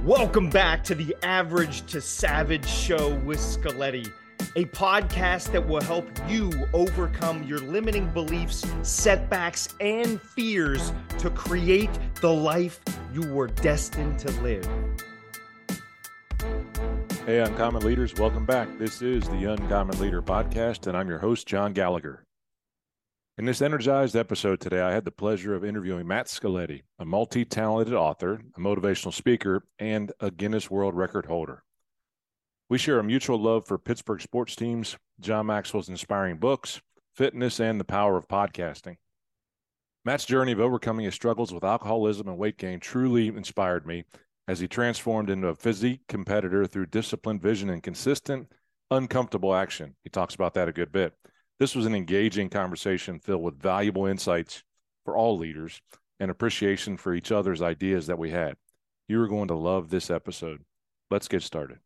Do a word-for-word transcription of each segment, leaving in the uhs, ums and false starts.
Welcome back to the Average to Savage Show with Scaletti, a podcast that will help you overcome your limiting beliefs, setbacks, and fears to create the life you were destined to live. Hey, Uncommon Leaders, welcome back. This is the Uncommon Leader Podcast, and I'm your host, John Gallagher. In this energized episode today, I had the pleasure of interviewing Matt Scaletti, a multi-talented author, a motivational speaker, and a Guinness World Record holder. We share a mutual love for Pittsburgh sports teams, John Maxwell's inspiring books, fitness, and the power of podcasting. Matt's journey of overcoming his struggles with alcoholism and weight gain truly inspired me as he transformed into a physique competitor through disciplined vision and consistent, uncomfortable action. He talks about that a good bit. This was an engaging conversation filled with valuable insights for all leaders and appreciation for each other's ideas that we had. You are going to love this episode. Let's get started.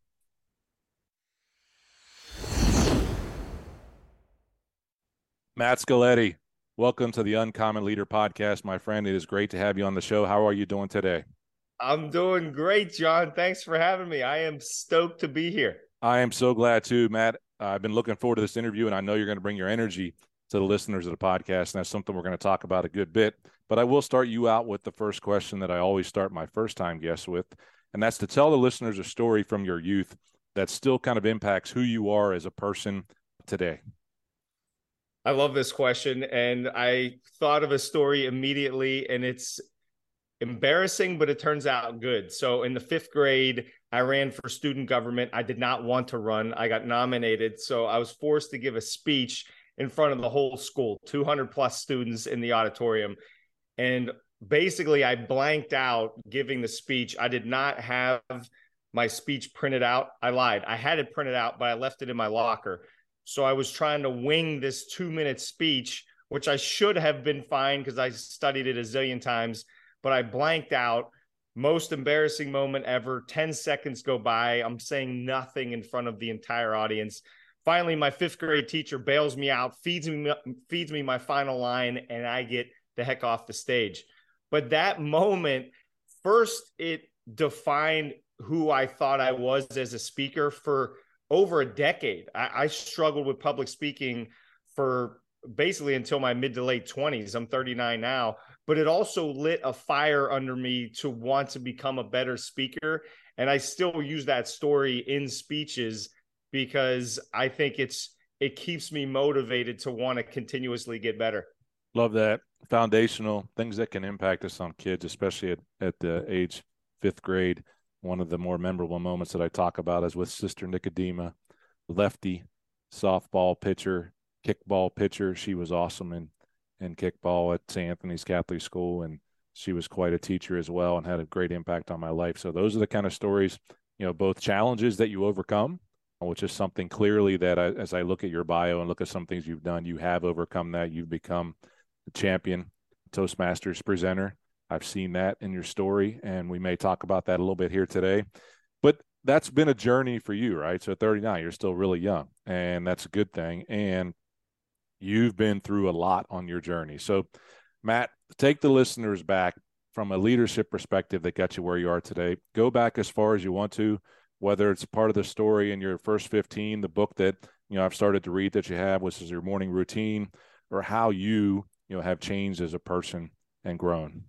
Matt Scaletti, welcome to the Uncommon Leader Podcast, my friend. It is great to have you on the show. How are you doing today? I'm doing great, John. Thanks for having me. I am stoked to be here. I am so glad too, Matt. Uh, I've been looking forward to this interview, and I know you're going to bring your energy to the listeners of the podcast, and that's something we're going to talk about a good bit. But I will start you out with the first question that I always start my first-time guests with, and that's to tell the listeners a story from your youth that still kind of impacts who you are as a person today. I love this question, and I thought of a story immediately, and it's embarrassing, but it turns out good. So in the fifth grade, I ran for student government. I did not want to run. I got nominated. So I was forced to give a speech in front of the whole school, two hundred plus students in the auditorium. And basically I blanked out giving the speech. I did not have my speech printed out. I lied. I had it printed out, but I left it in my locker. So I was trying to wing this two minute speech, which I should have been fine because I studied it a zillion times. But I blanked out. Most embarrassing moment ever. ten seconds go by. I'm saying nothing in front of the entire audience. Finally, my fifth grade teacher bails me out, feeds me, feeds me my final line, and I get the heck off the stage. But that moment, first, it defined who I thought I was as a speaker for over a decade. I, I struggled with public speaking for basically until my mid to late twenties. I'm thirty-nine now. But it also lit a fire under me to want to become a better speaker. And I still use that story in speeches because I think it's it keeps me motivated to want to continuously get better. Love that. Foundational things that can impact us on kids, especially at, at the age fifth grade. One of the more memorable moments that I talk about is with Sister Nicodema, lefty, softball pitcher, kickball pitcher. She was awesome in and kickball at Saint Anthony's Catholic School, and she was quite a teacher as well and had a great impact on my life. So those are the kind of stories, you know, both challenges that you overcome, which is something clearly that I, as I look at your bio and look at some things you've done, you have overcome that. You've become a champion Toastmasters presenter. I've seen that in your story, and we may talk about that a little bit here today. But that's been a journey for you, right? So at thirty-nine, you're still really young, and that's a good thing. And you've been through a lot on your journey. So, Matt, take the listeners back from a leadership perspective that got you where you are today. Go back as far as you want to, whether it's part of the story in your first fifteen, the book that, you know, I've started to read that you have, which is your morning routine, or how you, you know, have changed as a person and grown.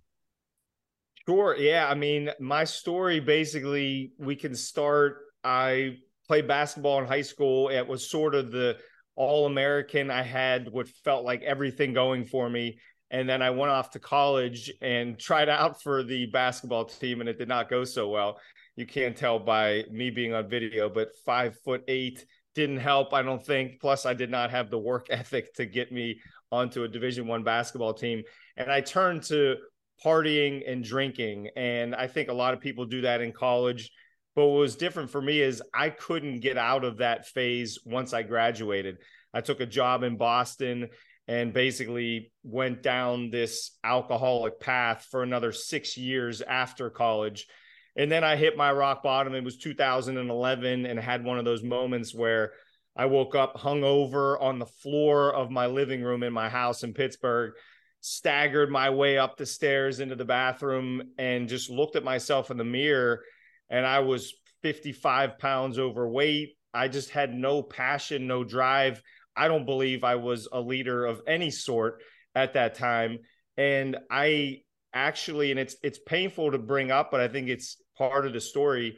Sure. Yeah. I mean, my story, basically, we can start. I played basketball in high school. It was sort of the All-American. I had what felt like everything going for me. And then I went off to college and tried out for the basketball team, and it did not go so well. You can't tell by me being on video, but five foot eight didn't help, I don't think. Plus, I did not have the work ethic to get me onto a Division One basketball team. And I turned to partying and drinking. And I think a lot of people do that in college. But what was different for me is I couldn't get out of that phase once I graduated. I took a job in Boston and basically went down this alcoholic path for another six years after college. And then I hit my rock bottom. It was two thousand eleven, and had one of those moments where I woke up hungover on the floor of my living room in my house in Pittsburgh, staggered my way up the stairs into the bathroom, and just looked at myself in the mirror and I was fifty-five pounds overweight. I just had no passion, no drive. I don't believe I was a leader of any sort at that time. And I actually, and it's it's painful to bring up, but I think it's part of the story.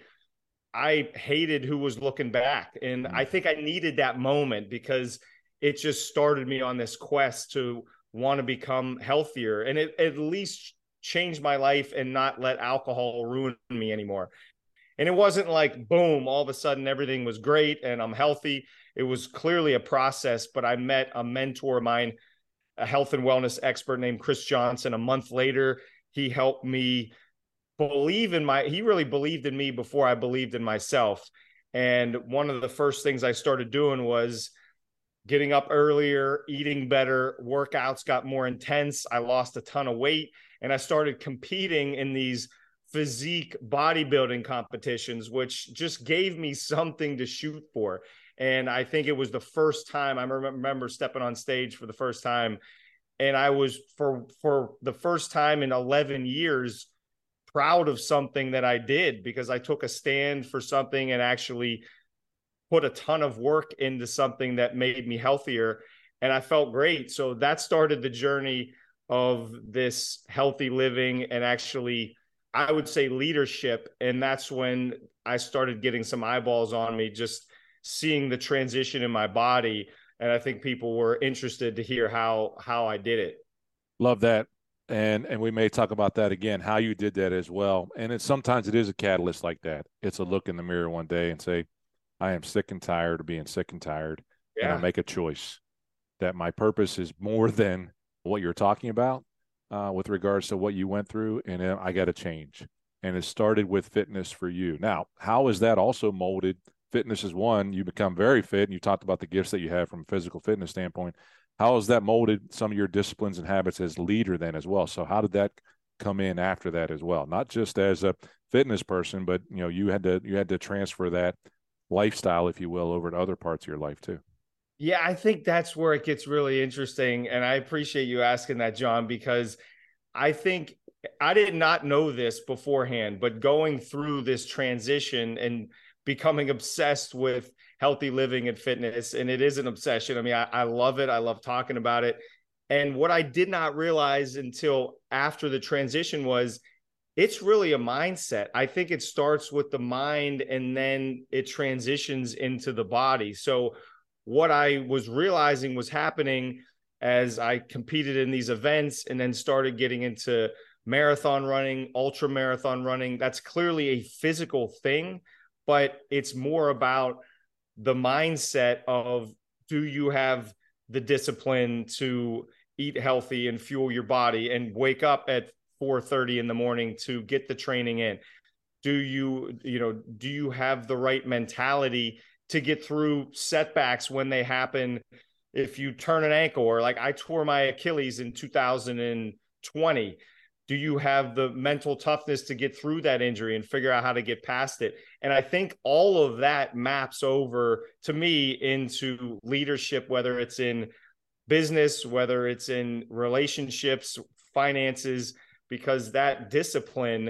I hated who was looking back. And I think I needed that moment because it just started me on this quest to want to become healthier and it at least change my life and not let alcohol ruin me anymore. And it wasn't like, boom, all of a sudden everything was great and I'm healthy. It was clearly a process, but I met a mentor of mine, a health and wellness expert named Chris Johnson. A month later, he helped me believe in my, he really believed in me before I believed in myself. And one of the first things I started doing was getting up earlier, eating better, workouts got more intense. I lost a ton of weight and I started competing in these physique bodybuilding competitions, which just gave me something to shoot for. And I think it was the first time I remember stepping on stage for the first time. And I was for, for the first time in eleven years, proud of something that I did because I took a stand for something and actually put a ton of work into something that made me healthier. And I felt great. So that started the journey of this healthy living and actually, I would say, leadership. And that's when I started getting some eyeballs on me, just seeing the transition in my body. And I think people were interested to hear how, how I did it. Love that. And, and we may talk about that again, how you did that as well. And it, sometimes it is a catalyst like that. It's a look in the mirror one day and say, I am sick and tired of being sick and tired. Yeah. And I make a choice that my purpose is more than what you're talking about uh, with regards to what you went through. And I got to change. And it started with fitness for you. Now, how is that also molded? Fitness is one, you become very fit. And you talked about the gifts that you have from a physical fitness standpoint. How has that molded some of your disciplines and habits as leader then as well? So how did that come in after that as well? Not just as a fitness person, but you know, you had to, you had to transfer that lifestyle, if you will, over to other parts of your life too. Yeah, I think that's where it gets really interesting. And I appreciate you asking that, John, because I think I did not know this beforehand, but going through this transition and becoming obsessed with healthy living and fitness, and it is an obsession. I mean, I, I love it. I love talking about it. And what I did not realize until after the transition was it's really a mindset. I think it starts with the mind and then it transitions into the body. So what I was realizing was happening as I competed in these events and then started getting into marathon running, ultra marathon running, that's clearly a physical thing, but it's more about the mindset of, do you have the discipline to eat healthy and fuel your body and wake up at four thirty in the morning to get the training in? Do you, you know, do you have the right mentality to get through setbacks when they happen? If you turn an ankle, or like I tore my Achilles in two thousand twenty, do you have the mental toughness to get through that injury and figure out how to get past it? And I think all of that maps over to me into leadership, whether it's in business, whether it's in relationships, finances, because that discipline,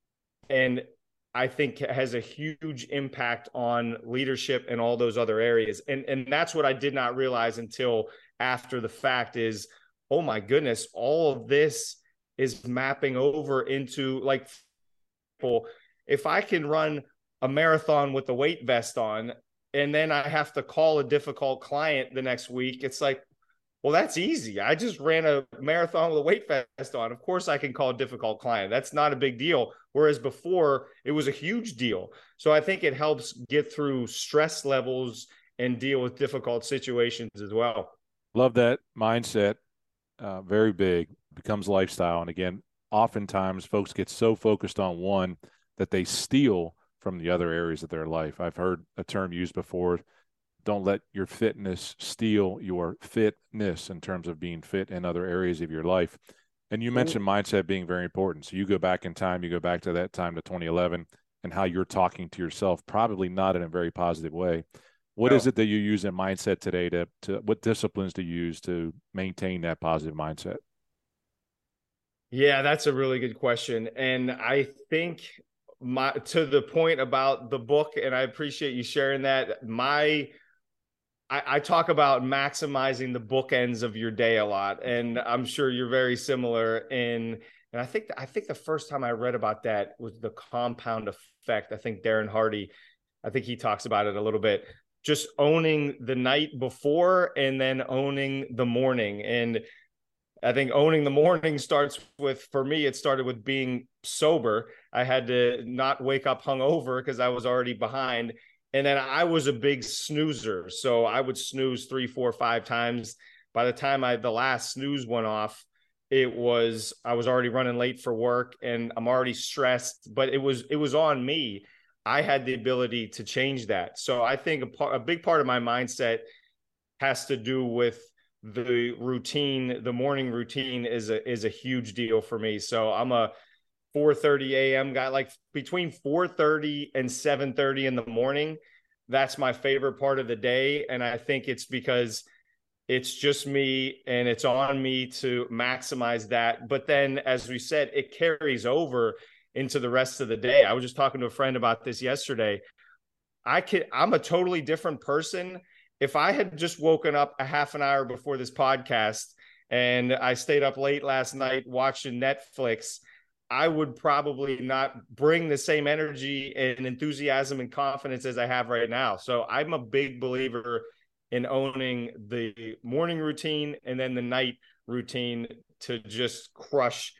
and I think, has a huge impact on leadership and all those other areas. And, and that's what I did not realize until after the fact is, oh my goodness, all of this is mapping over into, like, if I can run a marathon with the weight vest on, and then I have to call a difficult client the next week, it's like, well, that's easy. I just ran a marathon with a weight vest on. Of course I can call a difficult client. That's not a big deal. Whereas before it was a huge deal. So I think it helps get through stress levels and deal with difficult situations as well. Love that mindset. Uh, very big. Becomes lifestyle. And again, oftentimes folks get so focused on one that they steal from the other areas of their life. I've heard a term used before: don't let your fitness steal your fitness, in terms of being fit in other areas of your life. And you mentioned mindset being very important. So you go back in time, you go back to that time to twenty eleven, and how you're talking to yourself, probably not in a very positive way. What no. is it that you use in mindset today to, to, what disciplines do you use to maintain that positive mindset? Yeah, that's a really good question. And I think my to the point about the book, and I appreciate you sharing that. My I, I talk about maximizing the bookends of your day a lot, and I'm sure you're very similar in. And I think I think the first time I read about that was the compound effect. I think Darren Hardy, I think he talks about it a little bit. Just owning the night before and then owning the morning. And I think owning the morning starts with, for me, it started with being sober. I had to not wake up hungover because I was already behind. And then I was a big snoozer. So I would snooze three, four, five times. By the time I the last snooze went off, it was I was already running late for work and I'm already stressed, but it was it was on me. I had the ability to change that. So I think a, part, a big part of my mindset has to do with the routine. The morning routine is a is a huge deal for me. So I'm a four thirty a.m. guy, like between four thirty and seven thirty in the morning. That's my favorite part of the day. And I think it's because it's just me and it's on me to maximize that. But then, as we said, it carries over into the rest of the day. I was just talking to a friend about this yesterday. I can, I'm a totally different person. If I had just woken up a half an hour before this podcast and I stayed up late last night watching Netflix, I would probably not bring the same energy and enthusiasm and confidence as I have right now. So I'm a big believer in owning the morning routine and then the night routine to just crush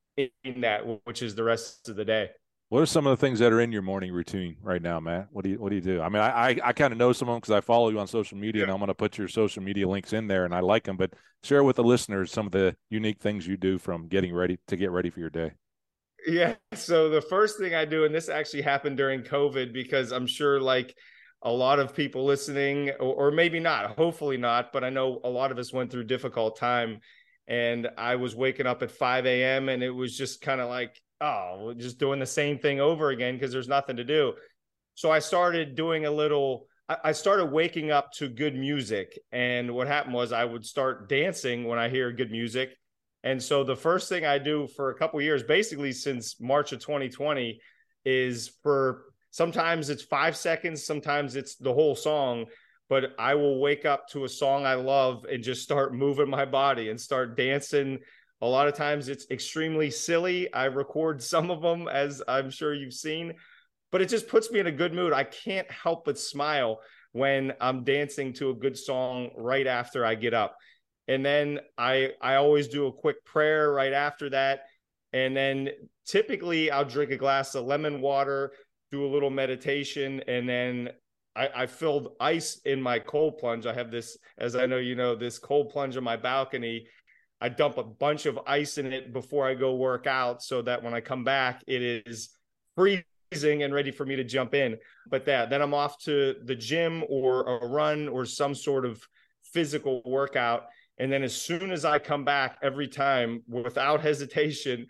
in that, which is the rest of the day. What are some of the things that are in your morning routine right now, Matt? What do you What do you do? I mean, I I, I kind of know some of them because I follow you on social media, yeah. And I'm going to put your social media links in there, and I like them. But share with the listeners some of the unique things you do from getting ready to get ready for your day. Yeah. So the first thing I do, and this actually happened during COVID, because I'm sure like a lot of people listening, or, or maybe not, hopefully not, but I know a lot of us went through difficult time. And I was waking up at five a.m. and it was just kind of like, oh, we're just doing the same thing over again because there's nothing to do. So I started doing a little, I started waking up to good music. And what happened was I would start dancing when I hear good music. And so the first thing I do for a couple of years, basically since March of twenty twenty, is for sometimes it's five seconds, sometimes it's the whole song. But I will wake up to a song I love and just start moving my body and start dancing. A lot of times it's extremely silly. I record some of them, as I'm sure you've seen, but it just puts me in a good mood. I can't help but smile when I'm dancing to a good song right after I get up. And then I, I always do a quick prayer right after that. And then typically I'll drink a glass of lemon water, do a little meditation, and then I, I filled ice in my cold plunge. I have this, as I know you know, this cold plunge on my balcony. I dump a bunch of ice in it before I go work out so that when I come back, it is freezing and ready for me to jump in. But that, then I'm off to the gym or a run or some sort of physical workout. And then as soon as I come back, every time, without hesitation,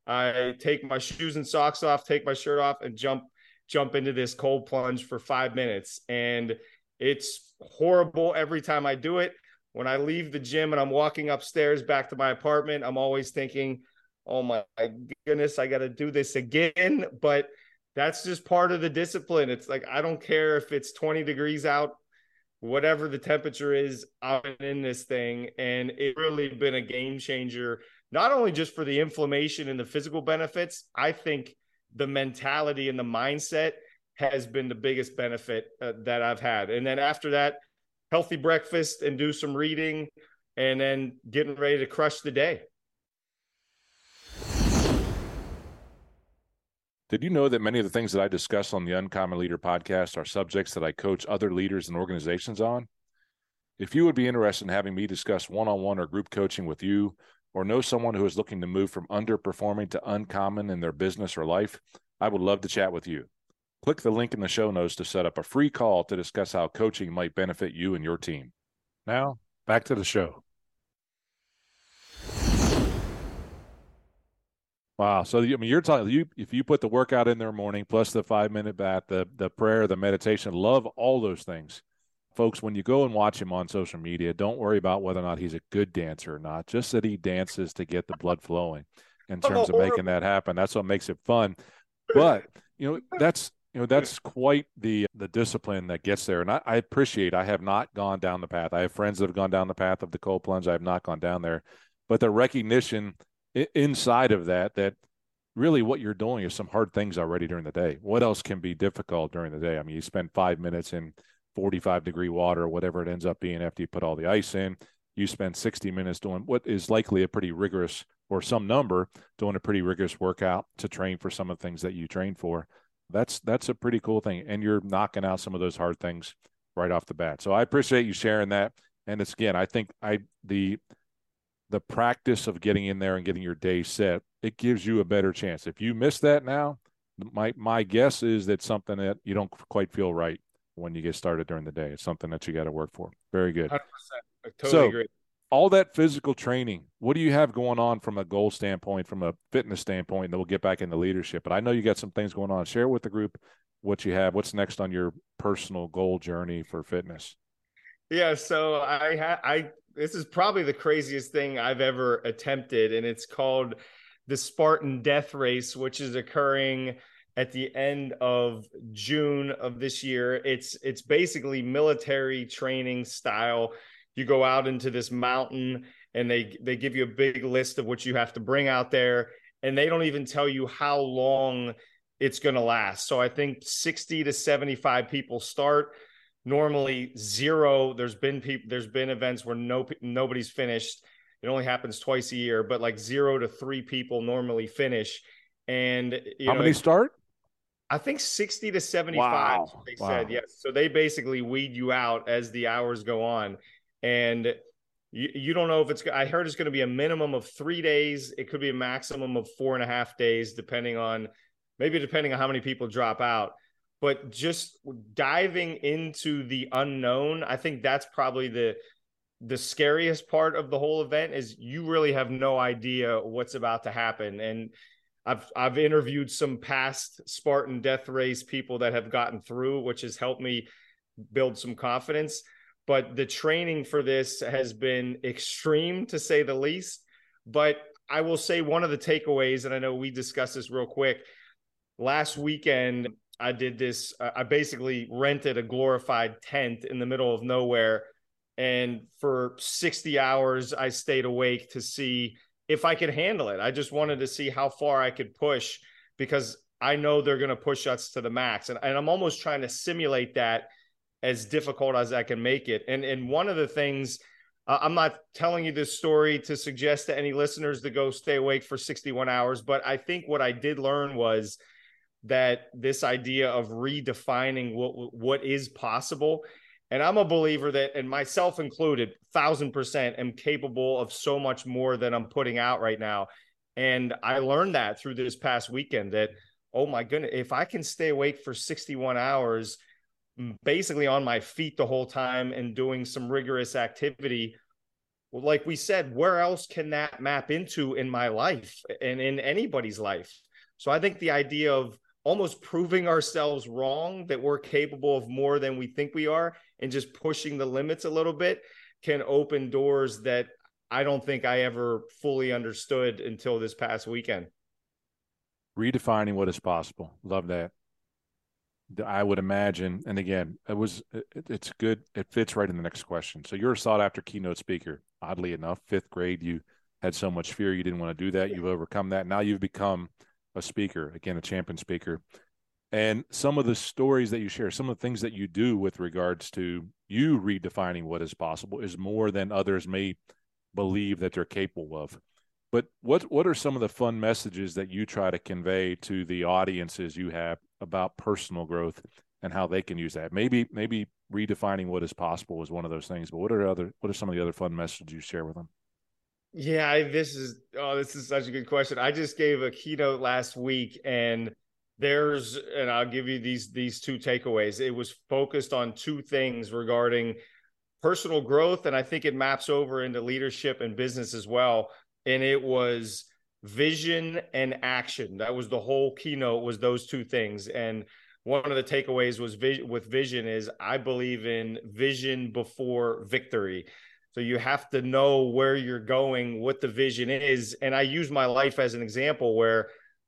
I take my shoes and socks off, take my shirt off, and jump jump into this cold plunge for five minutes. And it's horrible every time I do it. When I leave the gym and I'm walking upstairs back to my apartment, I'm always thinking, oh my goodness, I got to do this again. But that's just part of the discipline. It's like, I don't care if it's twenty degrees out, whatever the temperature is, I'm in this thing. And it's really been a game changer, not only just for the inflammation and the physical benefits. I think the mentality and the mindset has been the biggest benefit uh, that I've had. And then after that, healthy breakfast and do some reading, and then getting ready to crush the day. Did you know that many of the things that I discuss on the Uncommon Leader podcast are subjects that I coach other leaders and organizations on? If you would be interested in having me discuss one-on-one or group coaching with you, or know someone who is looking to move from underperforming to uncommon in their business or life, I would love to chat with you. Click the link in the show notes to set up a free call to discuss how coaching might benefit you and your team. Now, back to the show. Wow. So, I mean, you're talking, you, if you put the workout in their morning, plus the five minute bath, the, the prayer, the meditation, love all those things. Folks, when you go and watch him on social media, don't worry about whether or not he's a good dancer or not, just that he dances to get the blood flowing in terms of making that happen. That's what makes it fun. But you know, that's, you know, that's quite the the discipline that gets there. And I, I appreciate, I have not gone down the path. I have friends that have gone down the path of the cold plunge. I have not gone down there. But the recognition inside of that, that really what you're doing is some hard things already during the day. What else can be difficult during the day? I mean, you spend five minutes in forty-five degree water or whatever it ends up being after you put all the ice in. You spend sixty minutes doing what is likely a pretty rigorous, or some number, doing a pretty rigorous workout to train for some of the things that you train for. That's that's a pretty cool thing. And you're knocking out some of those hard things right off the bat. So I appreciate you sharing that. And it's, again, I think I the the practice of getting in there and getting your day set, it gives you a better chance. If you miss that now, my my guess is that something that you don't quite feel right when you get started during the day. It's something that you got to work for. Very good. one hundred percent. I totally so, agree. All that physical training, what do you have going on from a goal standpoint, from a fitness standpoint? And then we'll get back into leadership. But I know you got some things going on. Share with the group what you have. What's next on your personal goal journey for fitness? Yeah, so I ha- I this is probably the craziest thing I've ever attempted, and it's called the Spartan Death Race, which is occurring at the end of June of this year. It's it's basically military training style. You go out into this mountain and they they give you a big list of what you have to bring out there, and they don't even tell you how long it's going to last. So I think sixty to seventy-five people start. Normally zero. There's been people, there's been events where no nobody's finished. It only happens twice a year, but like zero to three people normally finish. And you how know, many start? I think sixty to seventy-five. Wow. They wow. said, yes. So they basically weed you out as the hours go on. And you, you don't know if it's, I heard it's going to be a minimum of three days. It could be a maximum of four and a half days, depending on, maybe depending on how many people drop out. But just diving into the unknown, I think that's probably the, the scariest part of the whole event, is you really have no idea what's about to happen. And I've, I've interviewed some past Spartan Death Race people that have gotten through, which has helped me build some confidence. But the training for this has been extreme, to say the least. But I will say one of the takeaways, and I know we discussed this real quick, last weekend, I did this. I basically rented a glorified tent in the middle of nowhere. And for sixty hours, I stayed awake to see if I could handle it. I just wanted to see how far I could push, because I know they're going to push us to the max. And, and I'm almost trying to simulate that as difficult as I can make it. And, and one of the things, uh, I'm not telling you this story to suggest to any listeners to go stay awake for sixty-one hours, but I think what I did learn was that this idea of redefining what, what is possible. And I'm a believer that, and myself included, thousand percent am capable of so much more than I'm putting out right now. And I learned that through this past weekend, that, oh my goodness, if I can stay awake for sixty-one hours, basically on my feet the whole time and doing some rigorous activity, well, like we said, where else can that map into in my life and in anybody's life? So I think the idea of almost proving ourselves wrong, that we're capable of more than we think we are, and just pushing the limits a little bit, can open doors that I don't think I ever fully understood until this past weekend. Redefining what is possible. Love that. I would imagine, and again, it was it, it's good. It fits right in the next question. So you're a sought after keynote speaker. Oddly enough, fifth grade, you had so much fear you didn't want to do that. You've overcome that. Now you've become a speaker, again, a champion speaker. And some of the stories that you share, some of the things that you do with regards to you redefining what is possible, is more than others may believe that they're capable of. But what what are some of the fun messages that you try to convey to the audiences you have about personal growth and how they can use that? Maybe maybe redefining what is possible is one of those things, but what are other what are some of the other fun messages you share with them? Yeah, I, this is oh, this is such a good question. I just gave a keynote last week, and there's, and I'll give you these these two takeaways. It was focused on two things regarding personal growth, and I think it maps over into leadership and business as well. And it was vision and action. That was the whole keynote, was those two things. And one of the takeaways was vision, with vision is I believe in vision before victory. So you have to know where you're going, what the vision is. And I use my life as an example where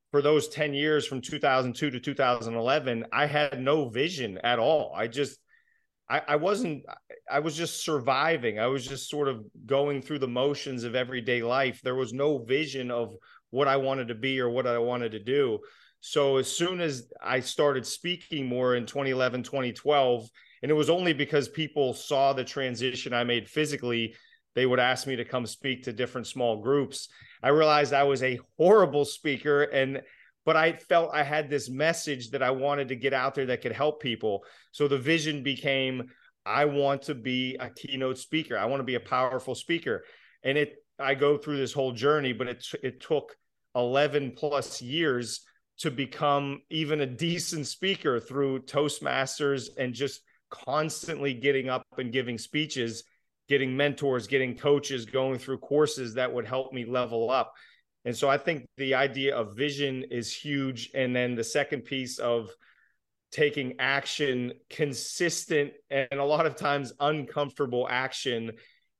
for those ten years from two thousand two to two thousand eleven, I had no vision at all. I just, I, I wasn't, I was just surviving. I was just sort of going through the motions of everyday life. There was no vision of what I wanted to be or what I wanted to do. So as soon as I started speaking more in twenty eleven, twenty twelve, and it was only because people saw the transition I made physically, they would ask me to come speak to different small groups. I realized I was a horrible speaker, and but I felt I had this message that I wanted to get out there that could help people. So the vision became, I want to be a keynote speaker. I want to be a powerful speaker. And it, I go through this whole journey, but it, it took eleven plus years to become even a decent speaker through Toastmasters and just constantly getting up and giving speeches, getting mentors, getting coaches, going through courses that would help me level up. And so I think the idea of vision is huge. And then the second piece of taking action, consistent and a lot of times uncomfortable action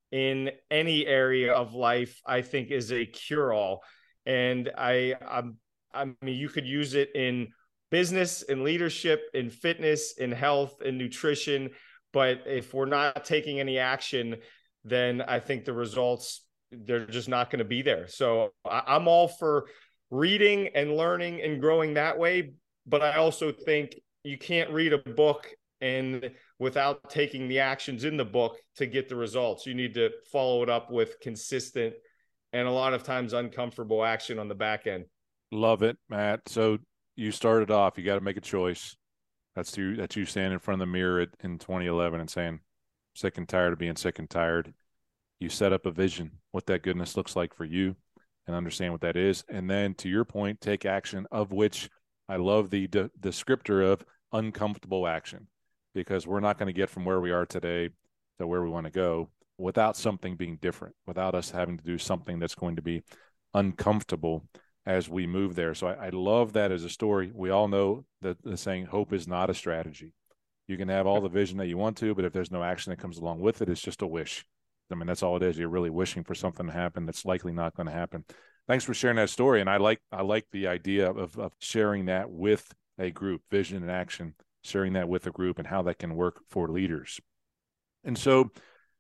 in any area of life, I think is a cure-all. And I, I'm, I mean, you could use it in business, in leadership, in fitness, in health, in nutrition. But if we're not taking any action, then I think the results, they're just not going to be there. So I'm all for reading and learning and growing that way. But I also think you can't read a book and without taking the actions in the book to get the results. You need to follow it up with consistent and a lot of times uncomfortable action on the back end. Love it, Matt. So you started off, you got to make a choice. That's you, that's you standing in front of the mirror at, in twenty eleven and saying, sick and tired of being sick and tired. You set up a vision, what that goodness looks like for you and understand what that is. And then to your point, take action, of which I love the de- descriptor of uncomfortable action, because we're not going to get from where we are today to where we want to go without something being different, without us having to do something that's going to be uncomfortable as we move there. So I, I love that as a story. We all know that the saying, hope is not a strategy. You can have all the vision that you want to, but if there's no action that comes along with it, it's just a wish. I mean, that's all it is. You're really wishing for something to happen that's likely not going to happen. Thanks for sharing that story. And I like, I like the idea of, of sharing that with a group, vision and action, sharing that with a group and how that can work for leaders. And so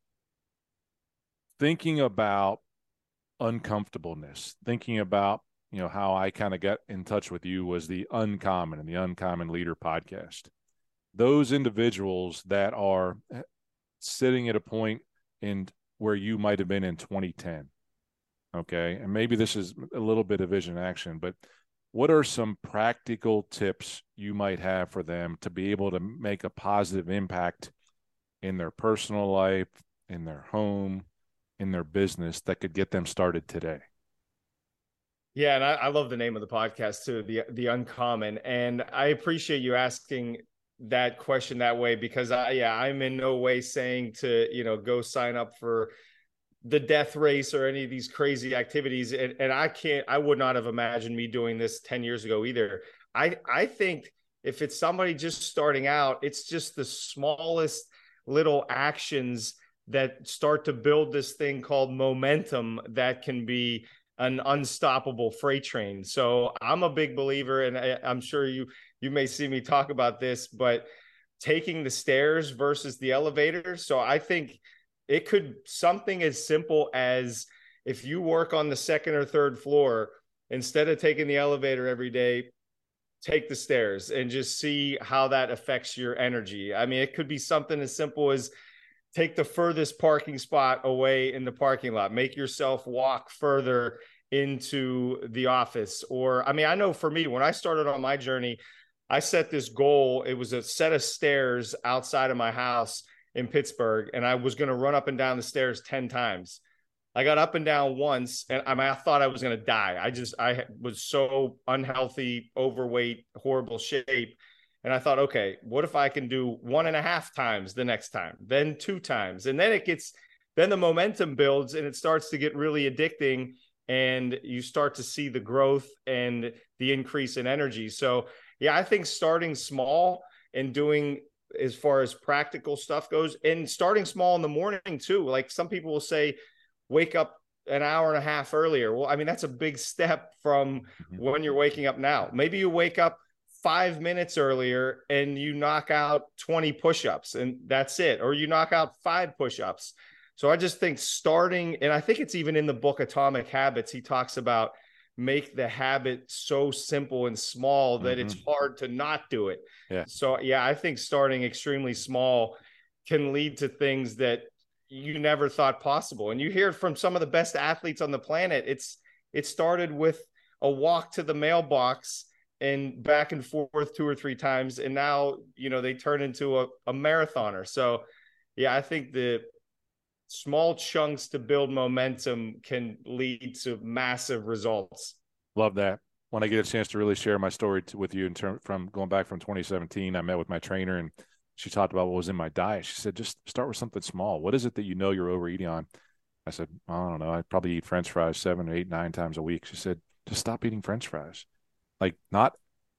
thinking about uncomfortableness, thinking about, you know, how I kind of got in touch with you was the Uncommon and the Uncommon Leader podcast. Those individuals that are sitting at a point in where you might have been in twenty ten. Okay. And maybe this is a little bit of vision action, but what are some practical tips you might have for them to be able to make a positive impact in their personal life, in their home, in their business that could get them started today? Yeah, and I, I love the name of the podcast too, the the Uncommon. And I appreciate you asking that question that way, because I yeah, I'm in no way saying to, you know, go sign up for the death race or any of these crazy activities. And, and I can't, I would not have imagined me doing this ten years ago either. I, I think if it's somebody just starting out, it's just the smallest little actions that start to build this thing called momentum that can be an unstoppable freight train. So I'm a big believer, and I, I'm sure you, you may see me talk about this, but taking the stairs versus the elevator. So I think it could something as simple as if you work on the second or third floor, instead of taking the elevator every day, take the stairs and just see how that affects your energy. I mean, it could be something as simple as take the furthest parking spot away in the parking lot, make yourself walk further into the office. Or, I mean, I know for me, when I started on my journey, I set this goal. It was a set of stairs outside of my house in Pittsburgh, and I was going to run up and down the stairs ten times. I got up and down once, and I mean, I thought I was going to die. I just, I was so unhealthy, overweight, horrible shape. And I thought, okay, what if I can do one and a half times the next time, then two times? And then it gets, then the momentum builds and it starts to get really addicting, and you start to see the growth and the increase in energy. So yeah, I think starting small and doing, as far as practical stuff goes, and starting small in the morning too. Like some people will say, wake up an hour and a half earlier. Well, I mean, that's a big step from mm-hmm. when you're waking up now. Maybe you wake up five minutes earlier and you knock out twenty push-ups and that's it. Or you knock out five push-ups. So I just think starting, and I think it's even in the book, Atomic Habits, he talks about make the habit so simple and small that mm-hmm. it's hard to not do it. Yeah. So yeah, I think starting extremely small can lead to things that you never thought possible. And you hear it from some of the best athletes on the planet. It's, it started with a walk to the mailbox and back and forth two or three times. And now, you know, they turn into a, a marathoner. So yeah, I think the small chunks to build momentum can lead to massive results. Love that. When I get a chance to really share my story to, with you in terms from going back from twenty seventeen, I met with my trainer and she talked about what was in my diet. She said, just start with something small. What is it that you know you're overeating on? I said, I don't know. I probably eat French fries seven or eight, nine times a week. She said, just stop eating French fries. Like not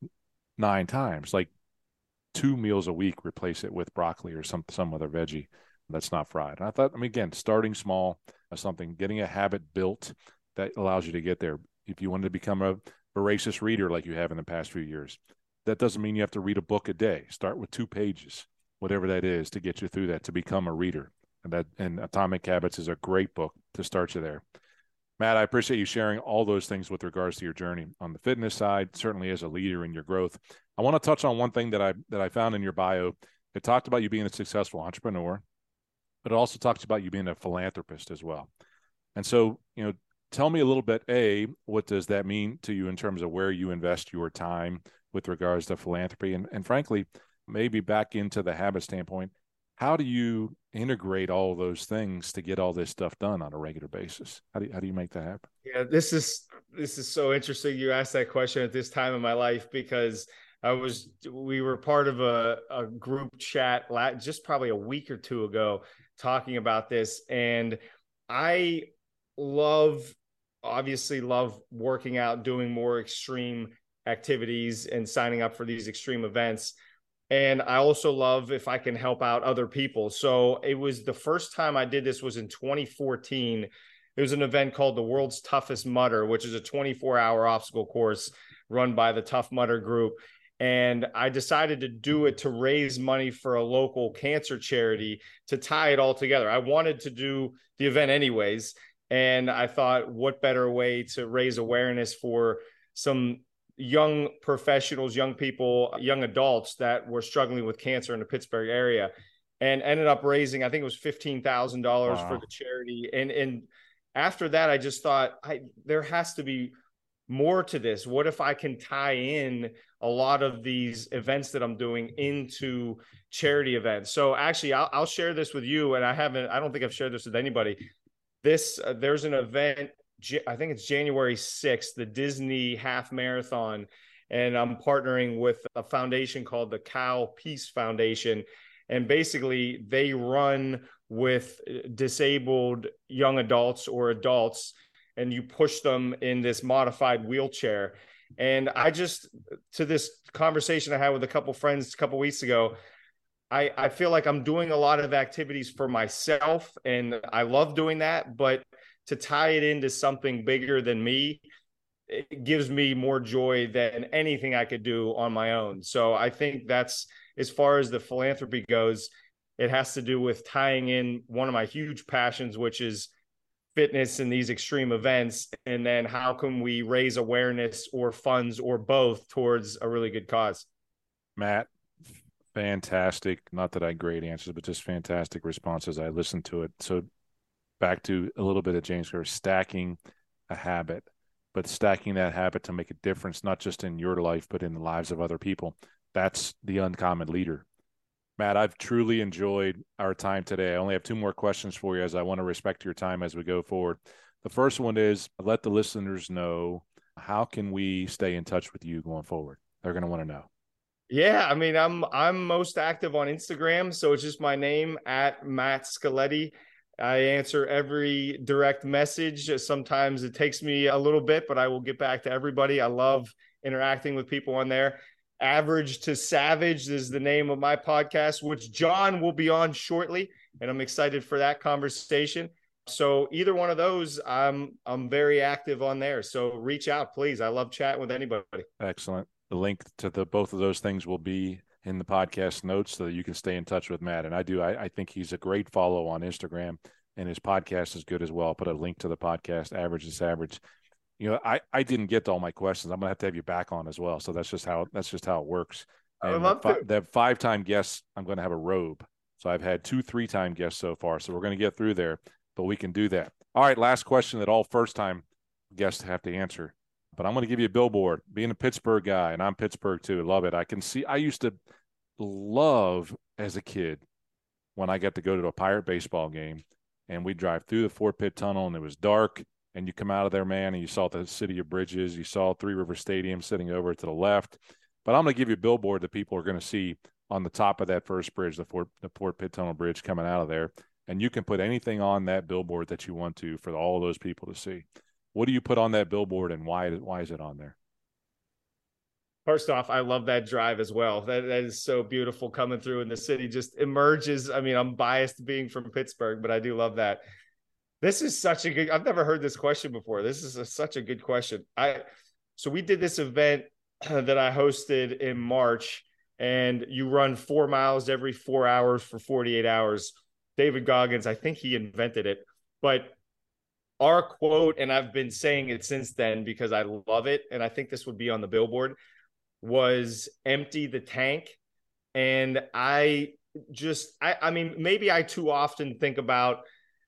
nine times, like two meals a week, replace it with broccoli or some, some other veggie that's not fried. And I thought, I mean, again, starting small is something, getting a habit built that allows you to get there. If you want to become a voracious reader like you have in the past few years, that doesn't mean you have to read a book a day. Start with two pages, whatever that is, to get you through that, to become a reader. And that, and Atomic Habits is a great book to start you there. Matt, I appreciate you sharing all those things with regards to your journey on the fitness side, certainly as a leader in your growth. I want to touch on one thing that I that I found in your bio. It talked about you being a successful entrepreneur, but it also talks about you being a philanthropist as well. And so, you know, tell me a little bit, A, what does that mean to you in terms of where you invest your time with regards to philanthropy? And, and frankly, maybe back into the habit standpoint, how do you integrate all those things to get all this stuff done on a regular basis? How do you, how do you make that happen? Yeah, this is, this is so interesting. You asked that question at this time in my life, because I was, we were part of a, a group chat just probably a week or two ago talking about this. And I love, obviously love working out, doing more extreme activities and signing up for these extreme events. And I also love if I can help out other people. So it was the first time I did this was in twenty fourteen. It was an event called the World's Toughest Mudder, which is a twenty-four hour obstacle course run by the Tough Mudder group. And I decided to do it to raise money for a local cancer charity to tie it all together. I wanted to do the event anyways. And I thought, what better way to raise awareness for some young professionals, young people, young adults that were struggling with cancer in the Pittsburgh area, and ended up raising, I think it was fifteen thousand dollars wow. for the charity. And, and after that, I just thought, I, there has to be more to this. What if I can tie in a lot of these events that I'm doing into charity events? So actually, I'll, I'll share this with you. And I haven't, I don't think I've shared this with anybody. This, uh, there's an event, I think it's January sixth, the Disney Half Marathon. And I'm partnering with a foundation called the Cow Peace Foundation. And basically they run with disabled young adults or adults, and you push them in this modified wheelchair. And I just, to this conversation I had with a couple friends a couple weeks ago, I, I feel like I'm doing a lot of activities for myself, and I love doing that, but to tie it into something bigger than me, it gives me more joy than anything I could do on my own. So I think that's, as far as the philanthropy goes, it has to do with tying in one of my huge passions, which is fitness and these extreme events. And then how can we raise awareness or funds or both towards a really good cause? Matt, fantastic. Not that I had great answers, but just fantastic responses. I listened to it. So back to a little bit of James Clear, stacking a habit, but stacking that habit to make a difference, not just in your life, but in the lives of other people. That's the uncommon leader. Matt, I've truly enjoyed our time today. I only have two more questions for you, as I want to respect your time as we go forward. The first one is, let the listeners know, how can we stay in touch with you going forward? They're going to want to know. Yeah, I mean, I'm I'm most active on Instagram, so it's just my name, at Matt Scaletti. I answer every direct message. Sometimes it takes me a little bit, but I will get back to everybody. I love interacting with people on there. Average to Savage is the name of my podcast, which John will be on shortly, and I'm excited for that conversation. so either one of those, I'm I'm very active on there. So reach out, please. I love chatting with anybody. Excellent. The link to the both of those things will be in the podcast notes so that you can stay in touch with Matt. And I do. I, I think he's a great follow on Instagram, and his podcast is good as well. I'll put a link to the podcast, Average is Average. You know, I, I didn't get to all my questions. I'm gonna have to have you back on as well. So that's just how that's just how it works. And I would love the, to. the five-time guests, I'm going to have a robe. So I've had two three-time guests so far. So we're going to get through there, but we can do that. All right, last question that all first-time guests have to answer. But I'm going to give you a billboard. Being a Pittsburgh guy, and I'm Pittsburgh too, love it. I can see – I used to love as a kid when I got to go to a Pirate baseball game, and we'd drive through the Fort Pitt Tunnel, and it was dark, and you come out of there, man, and you saw the City of Bridges. You saw Three River Stadium sitting over to the left. But I'm going to give you a billboard that people are going to see on the top of that first bridge, the Fort, the Fort Pitt Tunnel Bridge coming out of there. And you can put anything on that billboard that you want to for all of those people to see. What do you put on that billboard, and why, why is it on there? First off, I love that drive as well. That, that is so beautiful coming through, and the city just emerges. I mean, I'm biased being from Pittsburgh, but I do love that. This is such a good – I've never heard this question before. This is a, such a good question. I So we did this event that I hosted in March, and you run four miles every four hours for forty-eight hours. David Goggins, I think he invented it, but our quote, and I've been saying it since then because I love it, and I think this would be on the billboard, was empty the tank. And I just, I, I mean, maybe I too often think about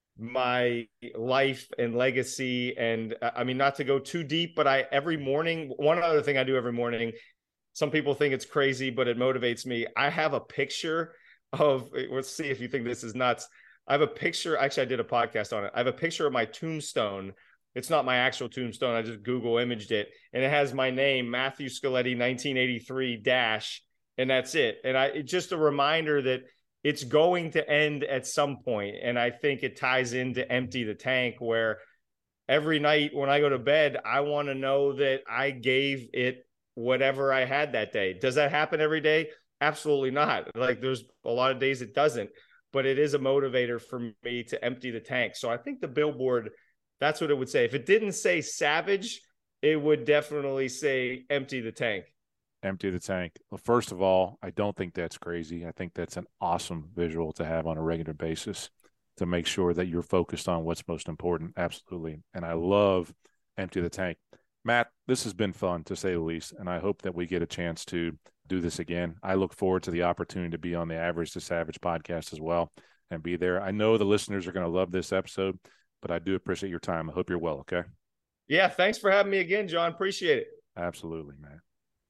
my life and legacy. And I mean, not to go too deep, but I, every morning, one other thing I do every morning, some people think it's crazy, but it motivates me. I have a picture of, let's see if you think this is nuts. I have a picture. Actually, I did a podcast on it. I have a picture of my tombstone. It's not my actual tombstone. I just Google imaged it, and it has my name, Matthew Scaletti, nineteen eighty-three dash, and that's it. And I, it's just a reminder that it's going to end at some point. And I think it ties into empty the tank, where every night when I go to bed, I want to know that I gave it whatever I had that day. Does that happen every day? Absolutely not. Like, there's a lot of days it doesn't, but it is a motivator for me to empty the tank. So I think the billboard, that's what it would say. If it didn't say Savage, it would definitely say empty the tank. Empty the tank. Well, first of all, I don't think that's crazy. I think that's an awesome visual to have on a regular basis to make sure that you're focused on what's most important. Absolutely. And I love empty the tank. Matt, this has been fun, to say the least, and I hope that we get a chance to do this again. I look forward to the opportunity to be on the Average to Savage podcast as well and be there. I know the listeners are going to love this episode, but I do appreciate your time. I hope you're well, okay? Yeah, thanks for having me again, John. Appreciate it. Absolutely, man.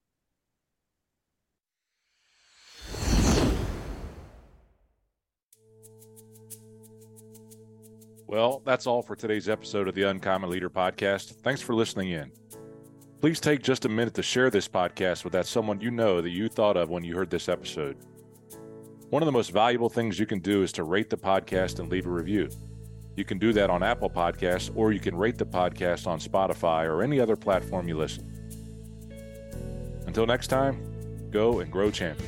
Well, that's all for today's episode of the Uncommon Leader podcast. Thanks for listening in. Please take just a minute to share this podcast with that someone you know that you thought of when you heard this episode. One of the most valuable things you can do is to rate the podcast and leave a review. You can do that on Apple Podcasts, or you can rate the podcast on Spotify or any other platform you listen. Until next time, go and grow champions.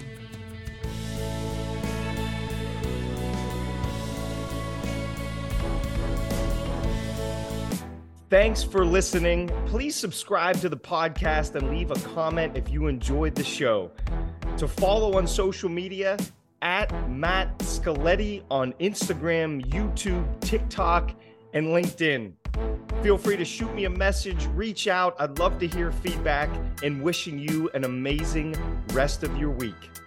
Thanks for listening. Please subscribe to the podcast and leave a comment if you enjoyed the show. To follow on social media, at Matt Scaletti on Instagram, YouTube, TikTok, and LinkedIn. Feel free to shoot me a message, reach out. I'd love to hear feedback, and wishing you an amazing rest of your week.